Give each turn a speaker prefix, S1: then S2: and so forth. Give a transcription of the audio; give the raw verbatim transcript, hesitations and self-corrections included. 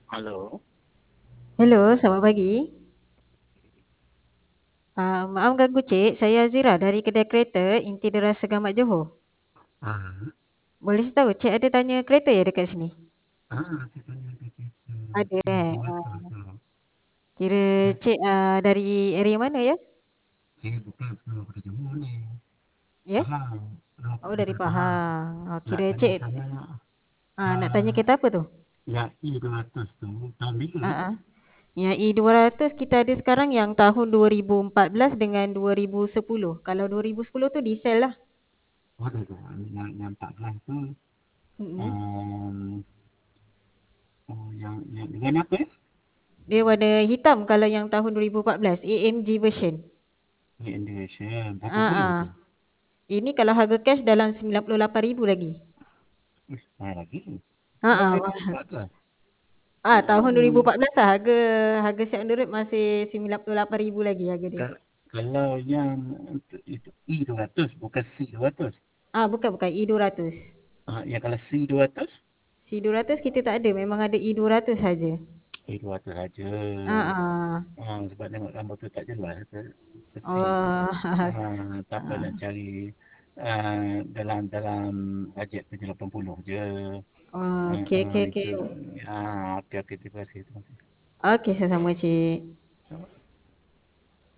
S1: Halo.
S2: Hello, selamat pagi. Ah, maaf ganggu cik, saya Azira dari kedai kereta Inti Deras Segamat Johor.
S1: Ah,
S2: Boleh saya tahu cik ada tanya kereta ya dekat sini?
S1: ah, saya tanya ada kereta
S2: Ada
S1: E
S2: eh.
S1: dua ratus
S2: Ah,
S1: tu.
S2: kira
S1: Saya,
S2: cik ah, dari area mana ya?
S1: saya bukan sebelum dari Johor ni.
S2: Ya?
S1: Pahang. Dah-
S2: Oh dari
S1: Daripada Pahang.
S2: Pahang. Oh,
S1: Nak
S2: kira
S1: tanya
S2: cik
S1: saya
S2: ah, nak tanya
S1: ah,
S2: kereta apa tu?
S1: yang E dua ratus tu tahun bila
S2: Ah,
S1: eh?
S2: ah. Yang E dua ratus kita ada sekarang yang tahun dua ribu empat belas dengan dua ribu sepuluh. Kalau dua ribu sepuluh tu diesel lah.
S1: Oh, tu, tu. Yang, yang empat belas tu.
S2: Mm-mm.
S1: Um, oh, yang, yang, yang apa ya?
S2: Dia warna hitam kalau yang tahun dua ribu empat belas A M G version.
S1: Yang Indonesia. Berapa
S2: Ah,
S1: puluh
S2: ah.
S1: tu?
S2: Ini kalau harga cash dalam sembilan puluh lapan ribu lagi.
S1: Uish, mahal lagi. Sebab
S2: Ha
S1: saya
S2: ah.
S1: baru empat belas.
S2: Ah, tahun
S1: Hmm.
S2: dua ribu empat belas lah harga harga set on the road masih sembilan puluh lapan ribu lagi harga dia.
S1: Kal- Kalau yang itu, itu E dua ratus bukan C dua ratus.
S2: Ah, bukan bukan E dua ratus.
S1: Ah, yang kalau C dua ratus,
S2: C dua ratus kita tak ada, memang ada E dua ratus saja.
S1: E dua ratus saja.
S2: Ah, ah.
S1: Ah, sebab tengok gambar tu tak jelas ke, ke C.
S2: Oh.
S1: Ah, tak apa nak cari ah, dalam dalam bajet tujuh lapan puluh je.
S2: Oh,
S1: Ah,
S2: okey
S1: ah,
S2: okey okey.
S1: itu ah, okey okey terima kasih. Terima kasih.
S2: Okey, sama-sama cik.